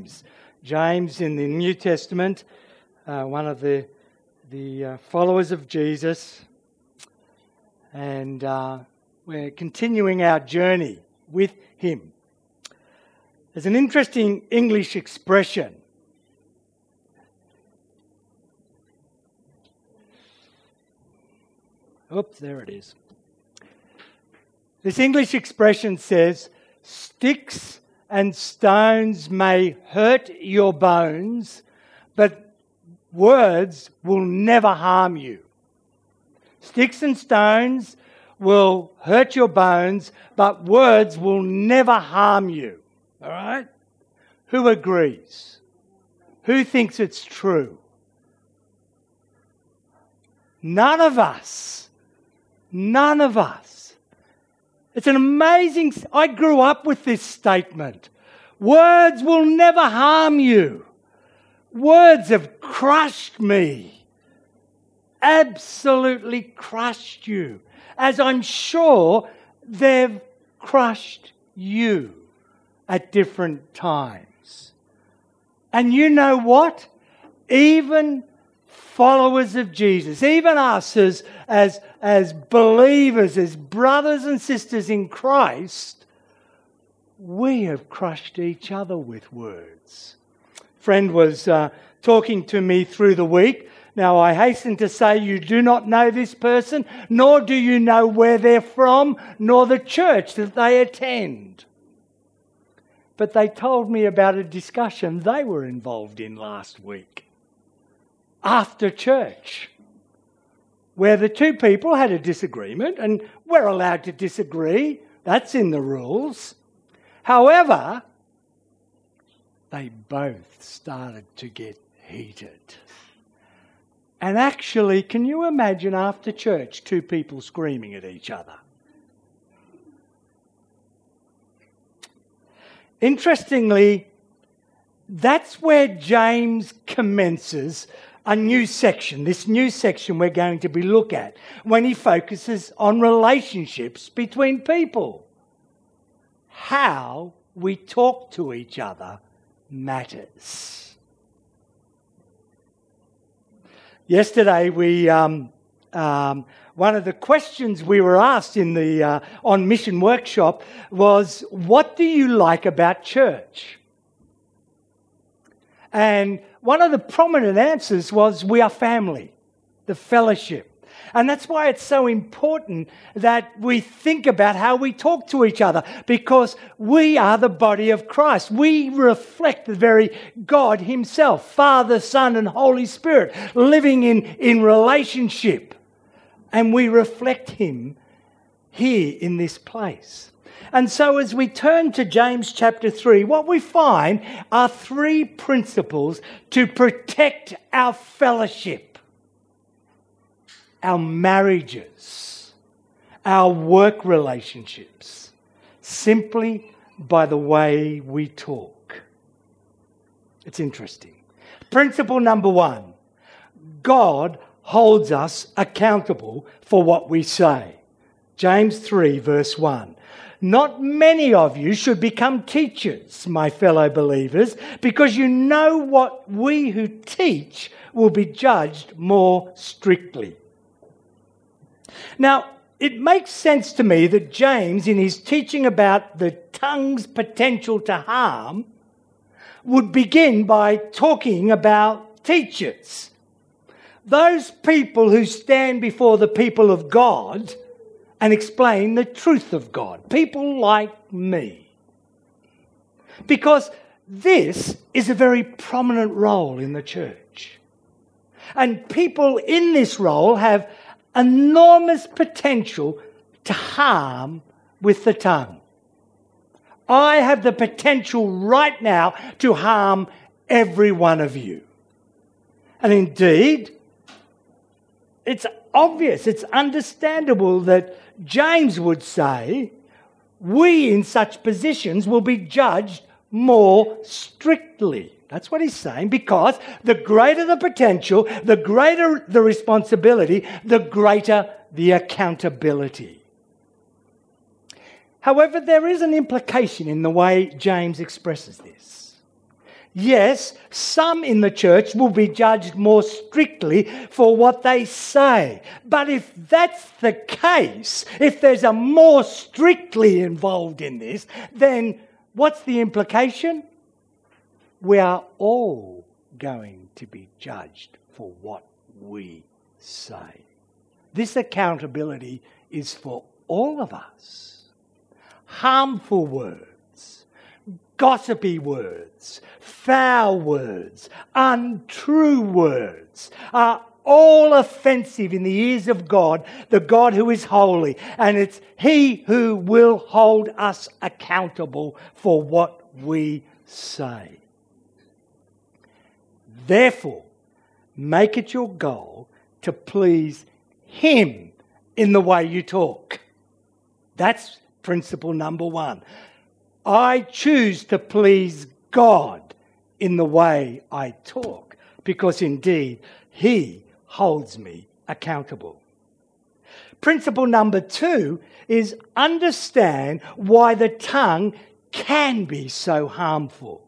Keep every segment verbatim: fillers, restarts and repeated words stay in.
James. James in the New Testament, uh, one of the, the uh, followers of Jesus. And uh, we're continuing our journey with him. There's an interesting English expression. Oops, there it is. This English expression says, sticks and stones may hurt your bones, but words will never harm you. Sticks and stones will hurt your bones, but words will never harm you. All right? Who agrees? Who thinks it's true? None of us. None of us. It's an amazing... I grew up with this statement. Words will never harm you. Words have crushed me. Absolutely crushed you. As I'm sure they've crushed you at different times. And you know what? Even followers of Jesus, even us as, as, as believers, as brothers and sisters in Christ, we have crushed each other with words. A friend was uh, talking to me through the week. Now, I hasten to say you do not know this person, nor do you know where they're from, nor the church that they attend. But they told me about a discussion they were involved in last week, after church, where the two people had a disagreement, and we're allowed to disagree. That's in the rules. However, they both started to get heated. And actually, can you imagine after church, two people screaming at each other? Interestingly, that's where James commences a new section, this new section we're going to be look at, when he focuses on relationships between people. How we talk to each other matters. Yesterday, we um, um, one of the questions we were asked in the uh, on Mission Workshop was, what do you like about church? And one of the prominent answers was, we are family, the fellowship. And that's why it's so important that we think about how we talk to each other, because we are the body of Christ. We reflect the very God himself, Father, Son, and Holy Spirit, living in, in relationship. And we reflect him here in this place. And so as we turn to James chapter three, what we find are three principles to protect our fellowship, our marriages, our work relationships, simply by the way we talk. It's interesting. Principle number one, God holds us accountable for what we say. James three, verse one. Not many of you should become teachers, my fellow believers, because you know what we who teach will be judged more strictly. Now, it makes sense to me that James, in his teaching about the tongue's potential to harm, would begin by talking about teachers. Those people who stand before the people of God and explain the truth of God. People like me. Because this is a very prominent role in the church. And people in this role have enormous potential to harm with the tongue. I have the potential right now to harm every one of you. And indeed, it's obvious, it's understandable that James would say, we in such positions will be judged more strictly. That's what he's saying, because the greater the potential, the greater the responsibility, the greater the accountability. However, there is an implication in the way James expresses this. Yes, some in the church will be judged more strictly for what they say. But if that's the case, if there's a more strictly involved in this, then what's the implication? We are all going to be judged for what we say. This accountability is for all of us. Harmful words, gossipy words, foul words, untrue words are all offensive in the ears of God, the God who is holy. And it's He who will hold us accountable for what we say. Therefore, make it your goal to please Him in the way you talk. That's principle number one. I choose to please God in the way I talk, because indeed He holds me accountable. Principle number two is understand why the tongue can be so harmful.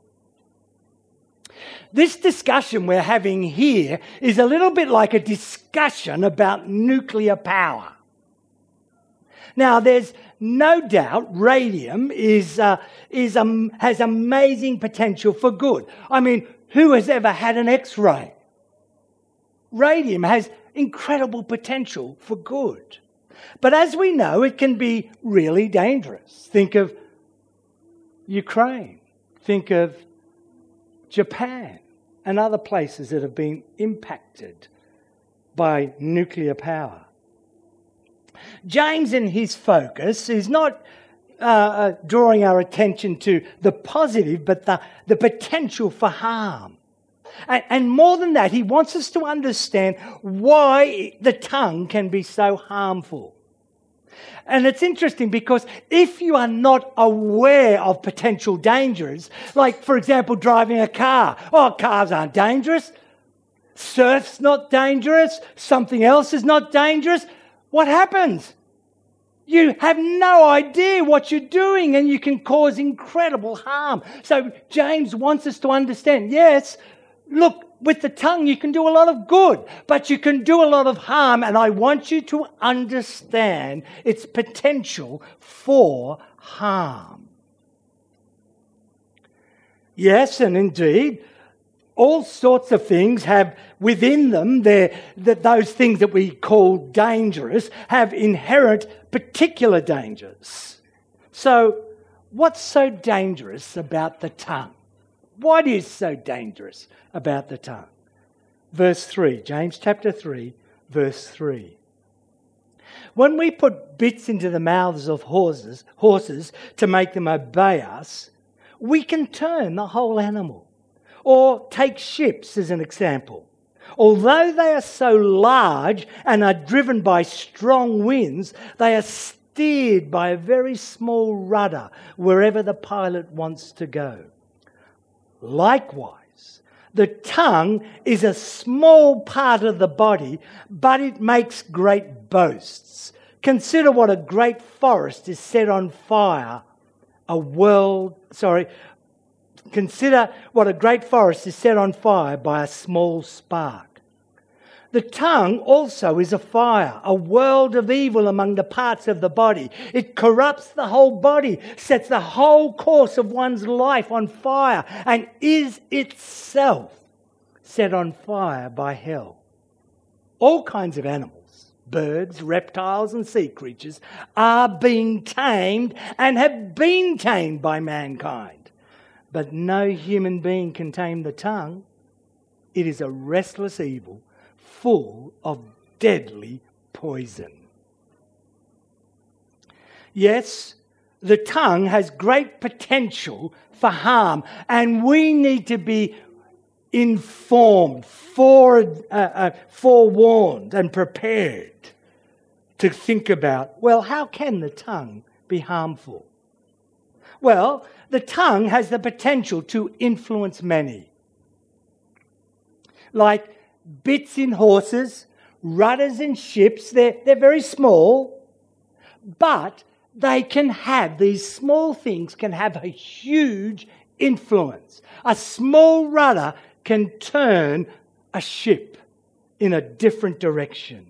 This discussion we're having here is a little bit like a discussion about nuclear power. Now, there's no doubt radium is, uh, is um, has amazing potential for good. I mean, who has ever had an X-ray? Radium has incredible potential for good. But as we know, it can be really dangerous. Think of Ukraine. Think of Japan and other places that have been impacted by nuclear power. James, in his focus, is not uh, uh, drawing our attention to the positive, but the, the potential for harm. And, and more than that, he wants us to understand why the tongue can be so harmful. And it's interesting because if you are not aware of potential dangers, like, for example, driving a car. Oh, cars aren't dangerous. Surf's not dangerous. Something else is not dangerous. What happens? You have no idea what you're doing and you can cause incredible harm. So James wants us to understand, yes, look, with the tongue you can do a lot of good, but you can do a lot of harm, and I want you to understand its potential for harm. Yes, and indeed, all sorts of things have within them, that those things that we call dangerous have inherent particular dangers. So what's so dangerous about the tongue? What is so dangerous about the tongue? Verse three, James chapter three, verse three. When we put bits into the mouths of horses, horses to make them obey us, we can turn the whole animal. Or take ships as an example. Although they are so large and are driven by strong winds, they are steered by a very small rudder wherever the pilot wants to go. Likewise, the tongue is a small part of the body, but it makes great boasts. Consider what a great forest is set on fire. A world, sorry, Consider what a great forest is set on fire by a small spark. The tongue also is a fire, a world of evil among the parts of the body. It corrupts the whole body, sets the whole course of one's life on fire, and is itself set on fire by hell. All kinds of animals, birds, reptiles, and sea creatures are being tamed and have been tamed by mankind. But no human being can tame the tongue. It is a restless evil full of deadly poison. Yes, the tongue has great potential for harm, and we need to be informed, fore, uh, uh, forewarned and prepared to think about, well, how can the tongue be harmful? Well, the tongue has the potential to influence many. Like bits in horses, rudders in ships, they're, they're very small, but they can have, these small things can have a huge influence. A small rudder can turn a ship in a different direction.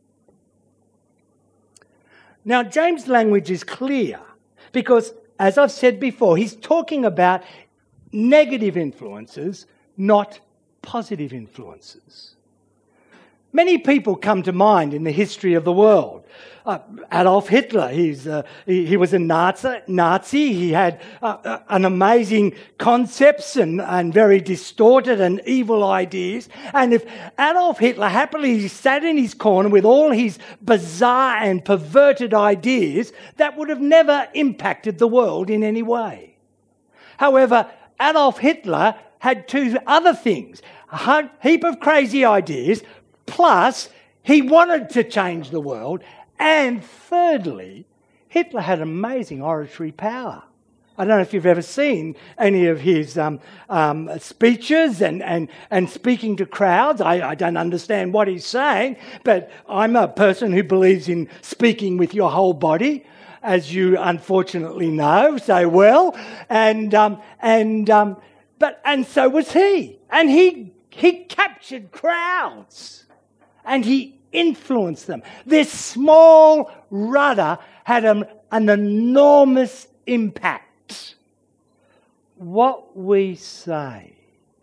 Now, James' language is clear because, as I've said before, he's talking about negative influences, not positive influences. Many people come to mind in the history of the world. Uh, Adolf Hitler, he's, uh, he, he was a Nazi. Nazi. He had uh, uh, an amazing concepts and, and very distorted and evil ideas. And if Adolf Hitler happily sat in his corner with all his bizarre and perverted ideas, that would have never impacted the world in any way. However, Adolf Hitler had two other things: a heap of crazy ideas, plus he wanted to change the world. And thirdly, Hitler had amazing oratory power. I don't know if you've ever seen any of his um, um, speeches and, and, and speaking to crowds. I, I don't understand what he's saying, but I'm a person who believes in speaking with your whole body, as you unfortunately know so well. And um, and um, but and so was he. And he he captured crowds. And he influenced them. This small rudder had an, an enormous impact. What we say,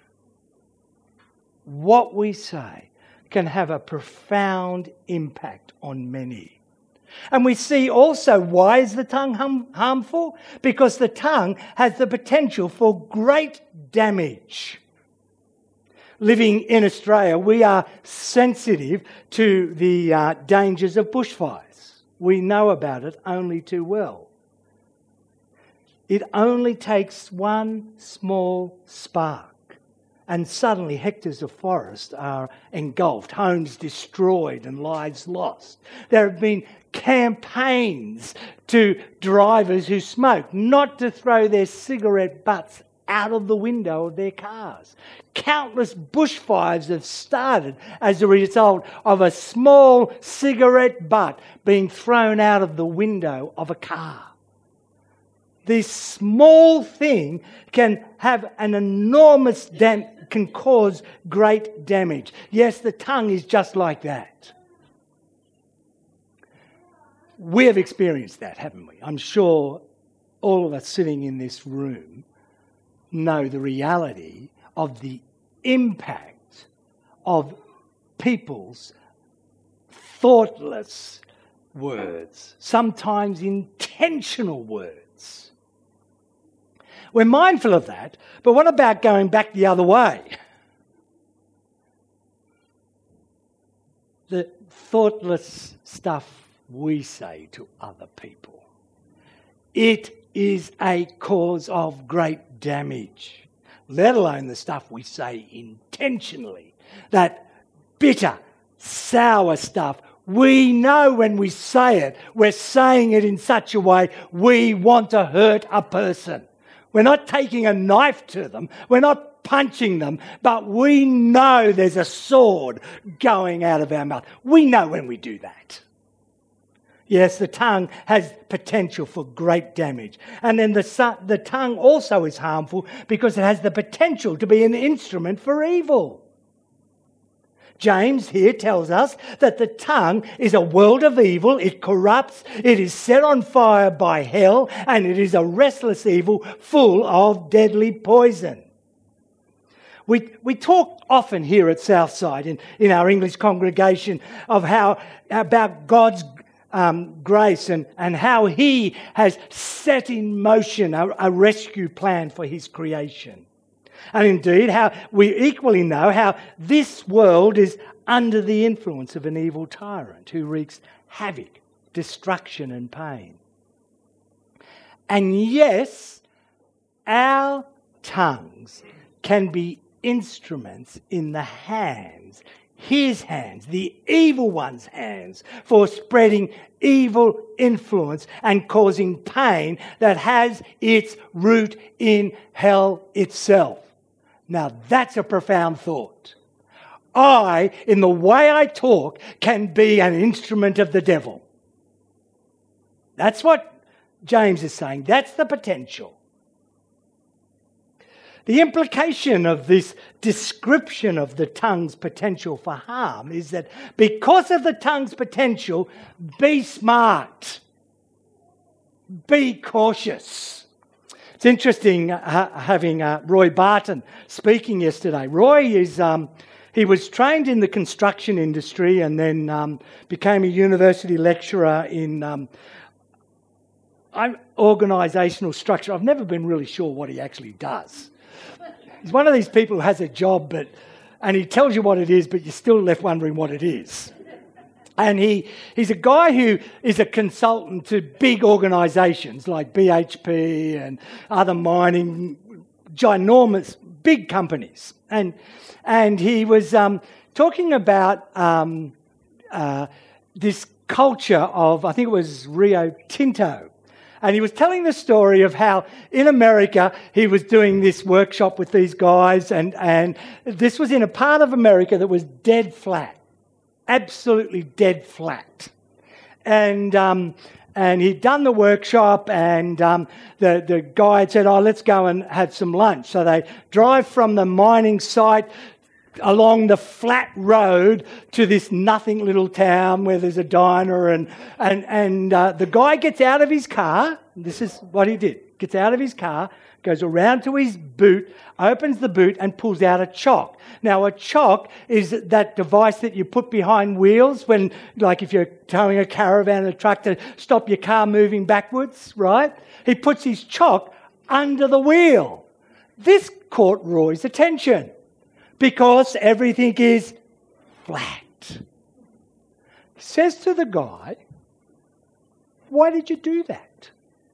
what we say can have a profound impact on many. And we see also, why is the tongue hum- harmful? Because the tongue has the potential for great damage. Living in Australia, we are sensitive to the uh, dangers of bushfires. We know about it only too well. It only takes one small spark and suddenly hectares of forest are engulfed, homes destroyed and lives lost. There have been campaigns to drivers who smoke not to throw their cigarette butts out of the window of their cars. Countless bushfires have started as a result of a small cigarette butt being thrown out of the window of a car. This small thing can have an enormous dam- can cause great damage. Yes, the tongue is just like that. We have experienced that, haven't we? I'm sure all of us sitting in this room know the reality of the impact of people's thoughtless words, sometimes intentional words. We're mindful of that, but what about going back the other way? The thoughtless stuff we say to other people. It is a cause of great damage, let alone the stuff we say intentionally. That bitter, sour stuff. We know when we say it, we're saying it in such a way we want to hurt a person. We're not taking a knife to them. We're not punching them, but we know there's a sword going out of our mouth. We know when we do that. Yes, the tongue has potential for great damage. And then the, the tongue also is harmful because it has the potential to be an instrument for evil. James here tells us that the tongue is a world of evil. It corrupts, it is set on fire by hell, and it is a restless evil full of deadly poison. We we talk often here at Southside in, in our English congregation of how about God's um, grace and, and how He has set in motion a, a rescue plan for His creation. And indeed, how we equally know how this world is under the influence of an evil tyrant who wreaks havoc, destruction and pain. And yes, our tongues can be instruments in the hands, His hands, the evil one's hands, for spreading evil influence and causing pain that has its root in hell itself. Now that's a profound thought. I, in the way I talk, can be an instrument of the devil. That's what James is saying. That's the potential. The implication of this description of the tongue's potential for harm is that because of the tongue's potential, be smart, be cautious. It's interesting uh, having uh, Roy Barton speaking yesterday. Roy is um, he was trained in the construction industry and then um, became a university lecturer in um, organisational structure. I've never been really sure what he actually does. He's one of these people who has a job, but and he tells you what it is, but you're still left wondering what it is. And he, he's a guy who is a consultant to big organisations like B H P and other mining, ginormous, big companies. And and he was um, talking about um, uh, this culture of, I think it was Rio Tinto. And he was telling the story of how in America he was doing this workshop with these guys, and, and this was in a part of America that was dead flat, absolutely dead flat. And um, and he'd done the workshop, and um, the, the guy had said, oh, let's go and have some lunch. So they drive from the mining site along the flat road to this nothing little town where there's a diner, and and and uh, the guy gets out of his car. This is what he did. Gets out of his car, goes around to his boot, opens the boot and pulls out a chock. Now a chock is that device that you put behind wheels when, like if you're towing a caravan or a truck to stop your car moving backwards, right? He puts his chock under the wheel. This caught Roy's attention, because everything is flat. He says to the guy, why did you do that?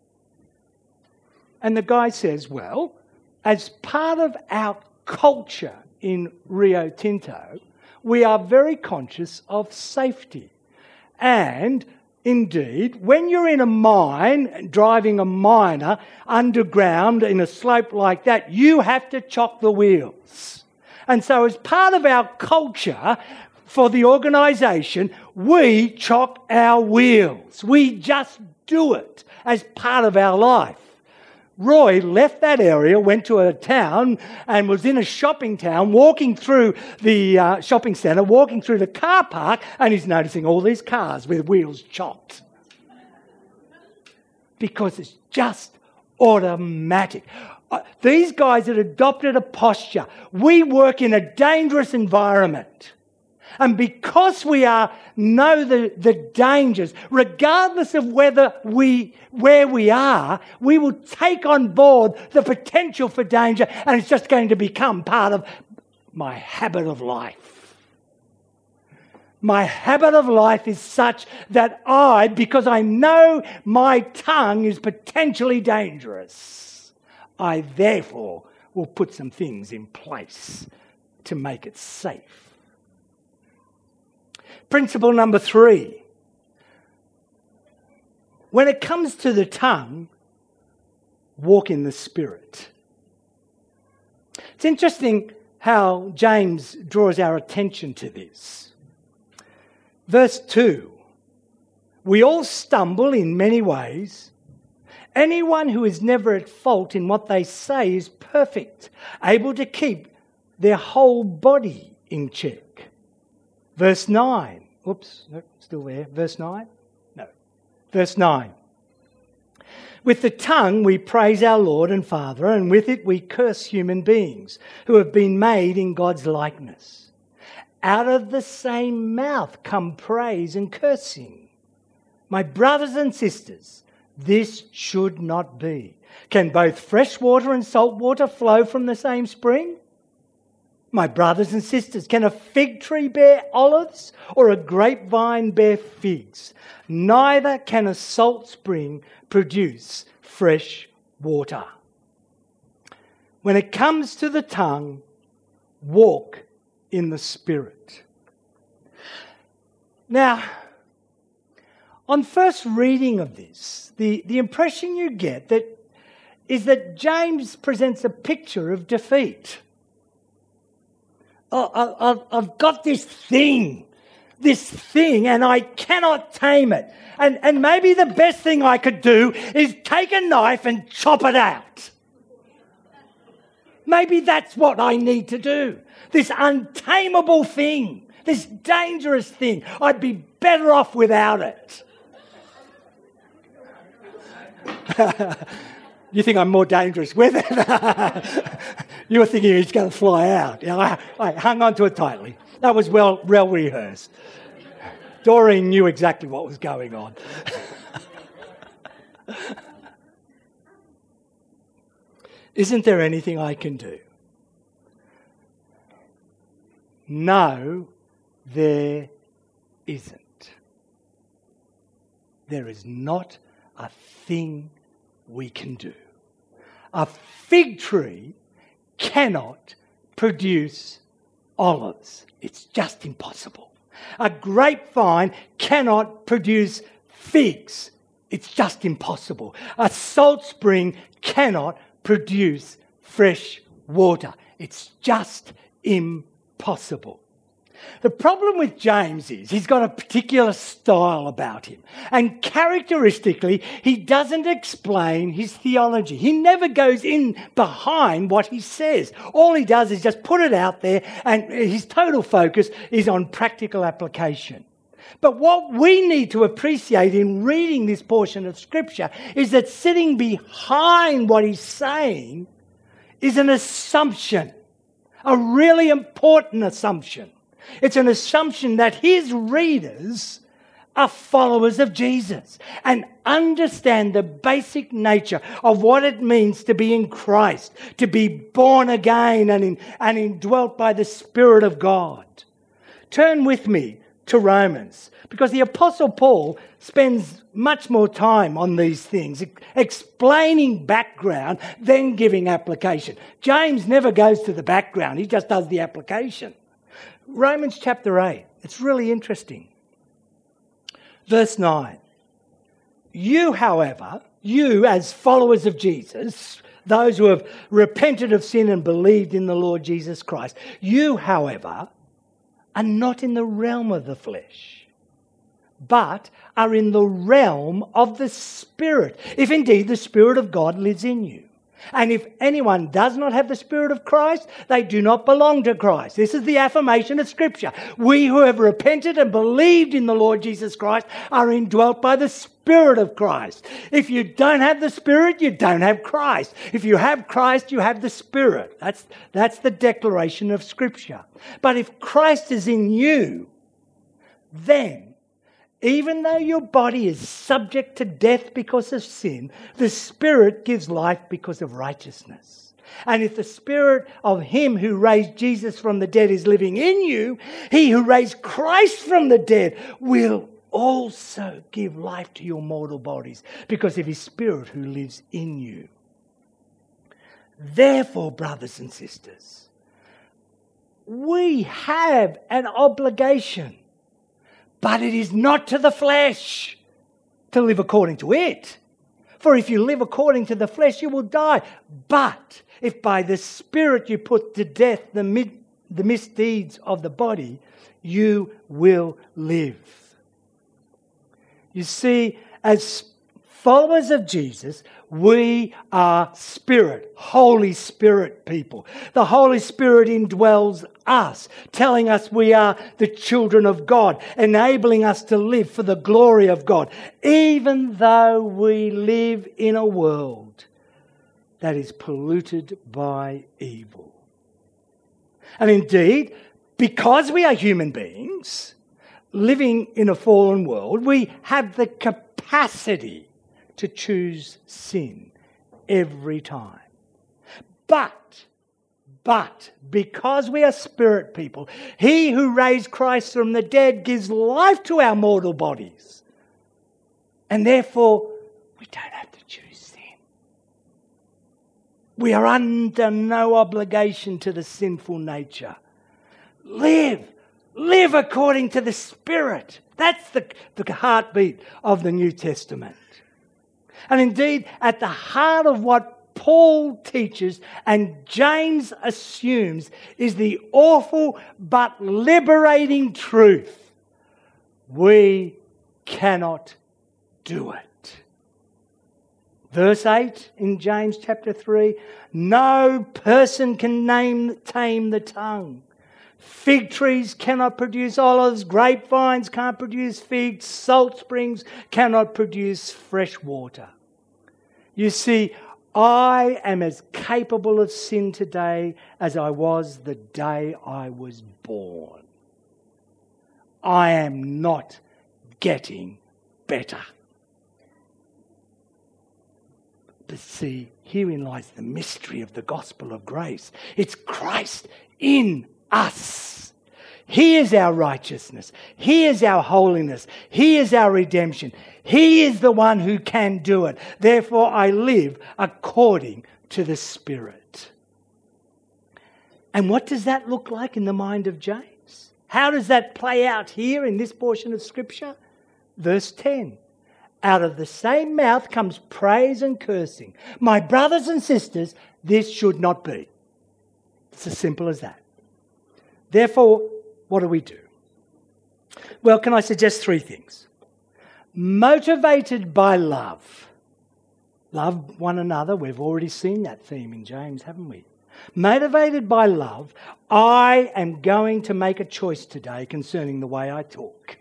And the guy says, well, as part of our culture in Rio Tinto, we are very conscious of safety. And indeed, when you're in a mine, driving a miner underground in a slope like that, you have to chock the wheels. And so as part of our culture for the organisation, we chock our wheels. We just do it as part of our life. Roy left that area, went to a town and was in a shopping town, walking through the uh, shopping centre, walking through the car park, and he's noticing all these cars with wheels chocked. Because it's just automatic. These guys had adopted a posture. We work in a dangerous environment. And because we are know the, the dangers, regardless of whether we where we are, we will take on board the potential for danger, and it's just going to become part of my habit of life. My habit of life is such that I, because I know my tongue is potentially dangerous, I therefore will put some things in place to make it safe. Principle number three. When it comes to the tongue, walk in the Spirit. It's interesting how James draws our attention to this. Verse two. We all stumble in many ways. Anyone who is never at fault in what they say is perfect, able to keep their whole body in check. Verse nine. Oops, no, still there. Verse nine? No. Verse nine. With the tongue we praise our Lord and Father, and with it we curse human beings who have been made in God's likeness. Out of the same mouth come praise and cursing. My brothers and sisters, this should not be. Can both fresh water and salt water flow from the same spring? My brothers and sisters, can a fig tree bear olives or a grapevine bear figs? Neither can a salt spring produce fresh water. When it comes to the tongue, walk in the Spirit. Now, on first reading of this, the, the impression you get that is that James presents a picture of defeat. Oh, I've got this thing, this thing, and I cannot tame it. And, and maybe the best thing I could do is take a knife and chop it out. Maybe that's what I need to do. This untamable thing, this dangerous thing, I'd be better off without it. You think I'm more dangerous with it? You were thinking he's going to fly out. You know, I, I hung on to it tightly. That was well, well rehearsed. Doreen knew exactly what was going on. Isn't there anything I can do? No, there isn't. There is not a thing we can do. A fig tree cannot produce olives. It's just impossible. A grapevine cannot produce figs. It's just impossible. A salt spring cannot produce fresh water. It's just impossible. The problem with James is he's got a particular style about him. And characteristically, he doesn't explain his theology. He never goes in behind what he says. All he does is just put it out there, and his total focus is on practical application. But what we need to appreciate in reading this portion of Scripture is that sitting behind what he's saying is an assumption, a really important assumption. It's an assumption that his readers are followers of Jesus and understand the basic nature of what it means to be in Christ, to be born again and, in, and indwelt by the Spirit of God. Turn with me to Romans, because the Apostle Paul spends much more time on these things, explaining background than giving application. James never goes to the background, he just does the application. Romans chapter eight, it's really interesting. Verse nine. You, however, you as followers of Jesus, those who have repented of sin and believed in the Lord Jesus Christ, you, however, are not in the realm of the flesh, but are in the realm of the Spirit, if indeed the Spirit of God lives in you. And if anyone does not have the Spirit of Christ, they do not belong to Christ. This is the affirmation of Scripture. We who have repented and believed in the Lord Jesus Christ are indwelt by the Spirit of Christ. If you don't have the Spirit, you don't have Christ. If you have Christ, you have the Spirit. That's, that's the declaration of Scripture. But if Christ is in you, then even though your body is subject to death because of sin, the Spirit gives life because of righteousness. And if the Spirit of Him who raised Jesus from the dead is living in you, He who raised Christ from the dead will also give life to your mortal bodies because of His Spirit who lives in you. Therefore, brothers and sisters, we have an obligation, but it is not to the flesh to live according to it. For if you live according to the flesh, you will die. But if by the Spirit you put to death the, mid, the misdeeds of the body, you will live. You see, as followers of Jesus, we are Spirit, Holy Spirit people. The Holy Spirit indwells us, telling us we are the children of God, enabling us to live for the glory of God, even though we live in a world that is polluted by evil. And indeed, because we are human beings living in a fallen world, we have the capacity to choose sin every time. But, but, because we are Spirit people, He who raised Christ from the dead gives life to our mortal bodies. And therefore, we don't have to choose sin. We are under no obligation to the sinful nature. Live, live according to the Spirit. That's the, the heartbeat of the New Testament. And indeed, at the heart of what Paul teaches and James assumes is the awful but liberating truth: we cannot do it. Verse eight in James chapter three, no person can name, tame the tongue. Fig trees cannot produce olives, grapevines can't produce figs, salt springs cannot produce fresh water. You see, I am as capable of sin today as I was the day I was born. I am not getting better. But see, herein lies the mystery of the gospel of grace. It's Christ in us. He is our righteousness. He is our holiness. He is our redemption. He is the one who can do it. Therefore, I live according to the Spirit. And what does that look like in the mind of James? How does that play out here in this portion of Scripture? Verse ten. Out of the same mouth comes praise and cursing. My brothers and sisters, this should not be. It's as simple as that. Therefore, what do we do? Well, can I suggest three things? Motivated by love. Love one another. We've already seen that theme in James, haven't we? Motivated by love, I am going to make a choice today concerning the way I talk.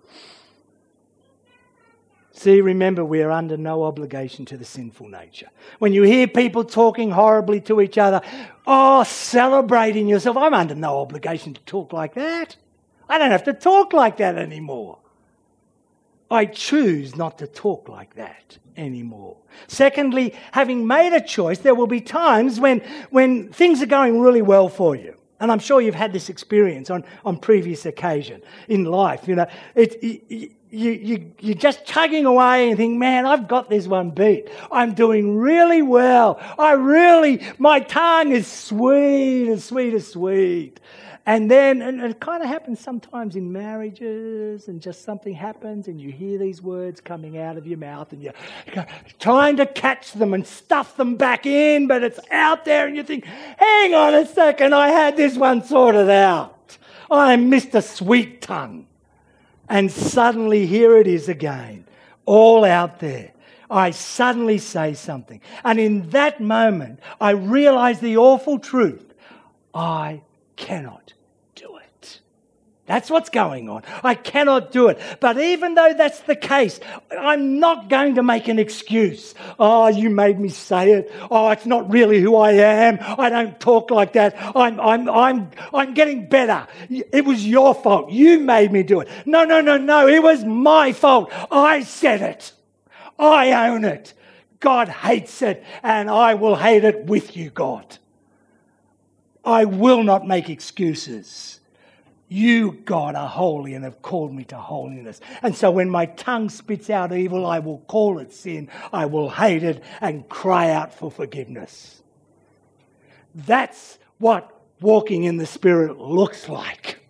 See, remember, we are under no obligation to the sinful nature. When you hear people talking horribly to each other, oh, celebrating yourself, I'm under no obligation to talk like that. I don't have to talk like that anymore. I choose not to talk like that anymore. Secondly, having made a choice, there will be times when, when things are going really well for you. And I'm sure you've had this experience on, on previous occasion in life. You know, it, it, you, you, you're just chugging away and think, man, I've got this one beat. I'm doing really well. I really, my tongue is sweet as sweet as sweet. And then, and it kind of happens sometimes in marriages, and just something happens and you hear these words coming out of your mouth and you're trying to catch them and stuff them back in, but it's out there and you think, hang on a second, I had this one sorted out. I'm Mister Sweet Tongue. And suddenly here it is again, all out there. I suddenly say something. And in that moment, I realize the awful truth. I cannot do it. That's what's going on. I cannot do it. But even though that's the case, I'm not going to make an excuse. Oh, you made me say it. Oh, it's not really who I am. I don't talk like that. I'm, I'm, I'm, I'm getting better. It was your fault. You made me do it. No, no, no, no. It was my fault. I said it. I own it. God hates it, and I will hate it with you, God. I will not make excuses. You, God, are holy and have called me to holiness. And so when my tongue spits out evil, I will call it sin. I will hate it and cry out for forgiveness. That's what walking in the Spirit looks like.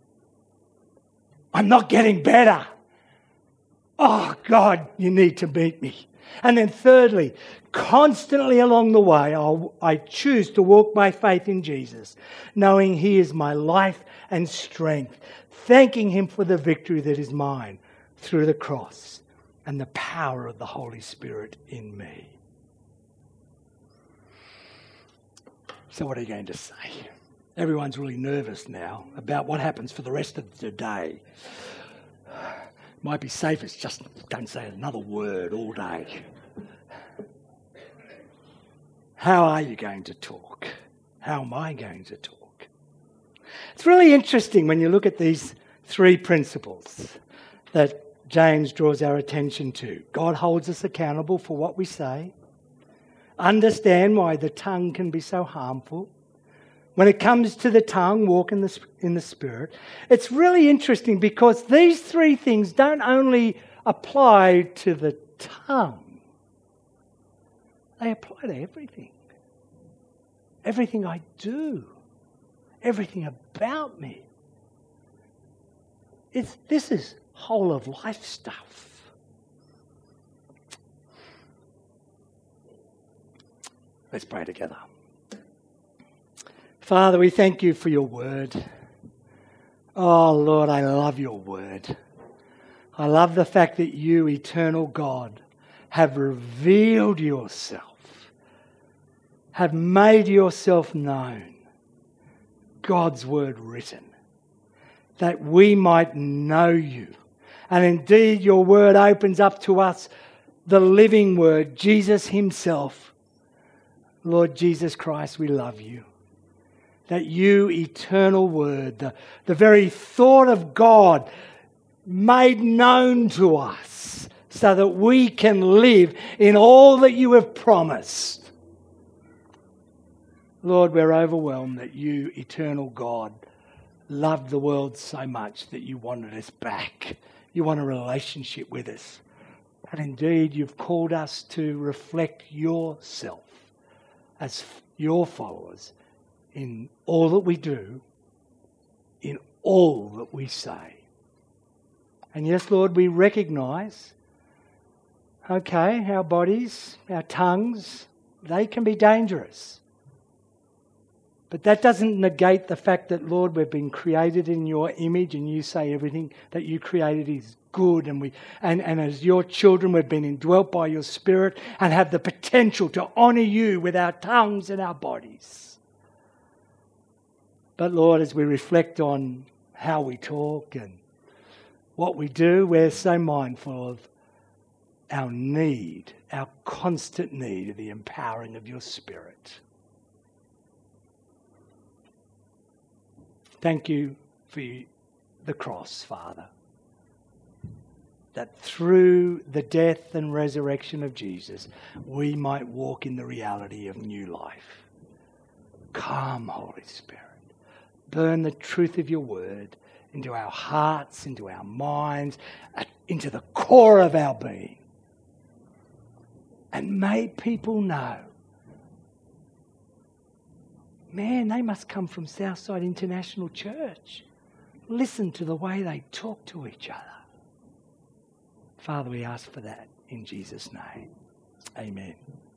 I'm not getting better. Oh, God, you need to meet me. And then thirdly, constantly along the way, I'll, I choose to walk by faith in Jesus, knowing He is my life and strength, thanking Him for the victory that is mine through the cross and the power of the Holy Spirit in me. So what are you going to say? Everyone's really nervous now about what happens for the rest of the day. Might be safest just don't say another word all day. How are you going to talk? How am I going to talk? It's really interesting when you look at these three principles that James draws our attention to. God holds us accountable for what we say. Understand why the tongue can be so harmful. When it comes to the tongue, walk in the, in the Spirit. It's really interesting because these three things don't only apply to the tongue. They apply to everything. Everything I do. Everything about me. It's, this is whole of life stuff. Let's pray together. Father, we thank you for your word. Oh, Lord, I love your word. I love the fact that you, eternal God, have revealed yourself, have made yourself known, God's word written, that we might know you. And indeed, your word opens up to us the living word, Jesus himself. Lord Jesus Christ, we love you. That you, eternal word, the, the very thought of God made known to us so that we can live in all that you have promised. Lord, we're overwhelmed that you, eternal God, loved the world so much that you wanted us back. You want a relationship with us. And indeed, you've called us to reflect yourself as your followers in all that we do, in all that we say. And yes, Lord, we recognise, okay, our bodies, our tongues, they can be dangerous. But that doesn't negate the fact that, Lord, we've been created in your image and you say everything that you created is good. And we, and, and as your children, we've been indwelt by your Spirit and have the potential to honour you with our tongues and our bodies. But, Lord, as we reflect on how we talk and what we do, we're so mindful of our need, our constant need of the empowering of your Spirit. Thank you for the cross, Father, that through the death and resurrection of Jesus, we might walk in the reality of new life. Come, Holy Spirit, burn the truth of your word into our hearts, into our minds, into the core of our being. And may people know, man, they must come from Southside International Church. Listen to the way they talk to each other. Father, we ask for that in Jesus' name. Amen.